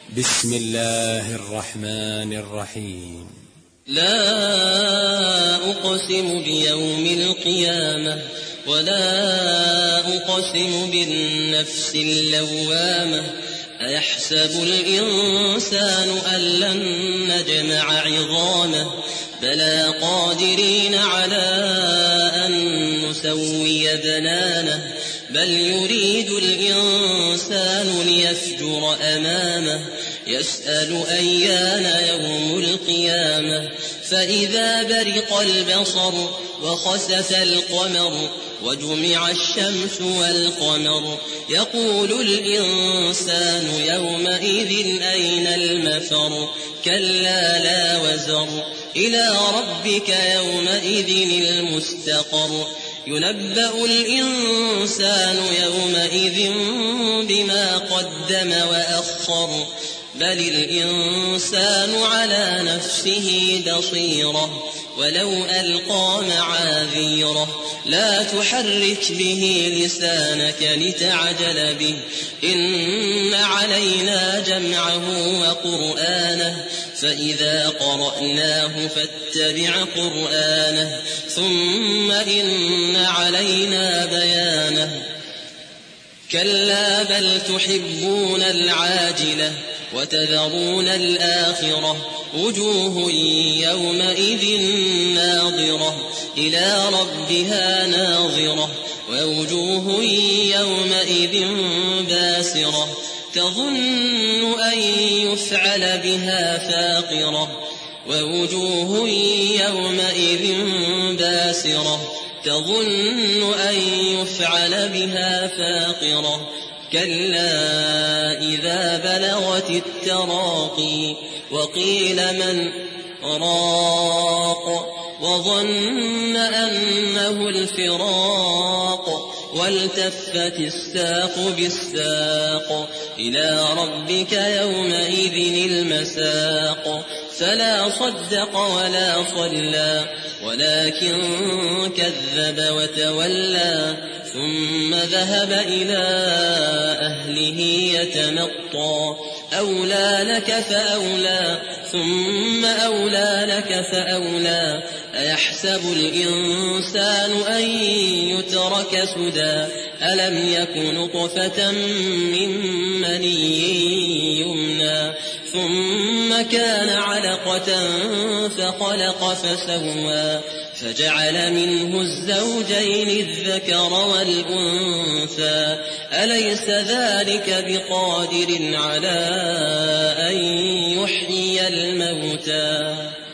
بسم الله الرحمن الرحيم. لا أقسم بيوم القيامة ولا أقسم بالنفس اللوامة أيحسب الإنسان أن لن نجمع عظامه بلى قادرين على أن نسوي بنانه بل يريد الإنسان ليفجر أمامه يسأل أيان يوم القيامة فإذا برق البصر وخسف القمر وجمع الشمس والقمر يقول الإنسان يومئذ أين المفر كلا لا وزر إلى ربك يومئذ المستقر ينبأ الإنسان يومئذ بما قدم وأخر بل الإنسان على نفسه بصيرة ولو ألقى معاذيره لا تحرك به لسانك لتعجل به إن علينا جمعه وقرآنه فإذا قرأناه فاتبع قرآنه ثم إن علينا بيانه كلا بل تحبون العاجلة وتذرون الآخرة وجوه يومئذ ناظرة إلى ربها ناظرة ووجوه يومئذ باسرة تظن أن يفعل بها فاقرة ووجوه يومئذ باسرة تظن أن يفعل بها فاقرة كلا إذا بلغت التراقي وقيل من راق وظن أنه الفراق والتفت الساق بالساق إلى ربك يومئذ المساق فلا صدق ولا صلى ولكن كذب وتولى ثم ذهب إلى أهله يتمطى أولى لك فأولى ثم أولى لك فأولى أيحسب الإنسان أن يترك سدى ألم يك نطفة من مني يمنى ثم كان علقة فخلق فسوى فجعل منه الزوجين الذكر والأنثى أليس ذلك بقادر على أن يحيي الموتى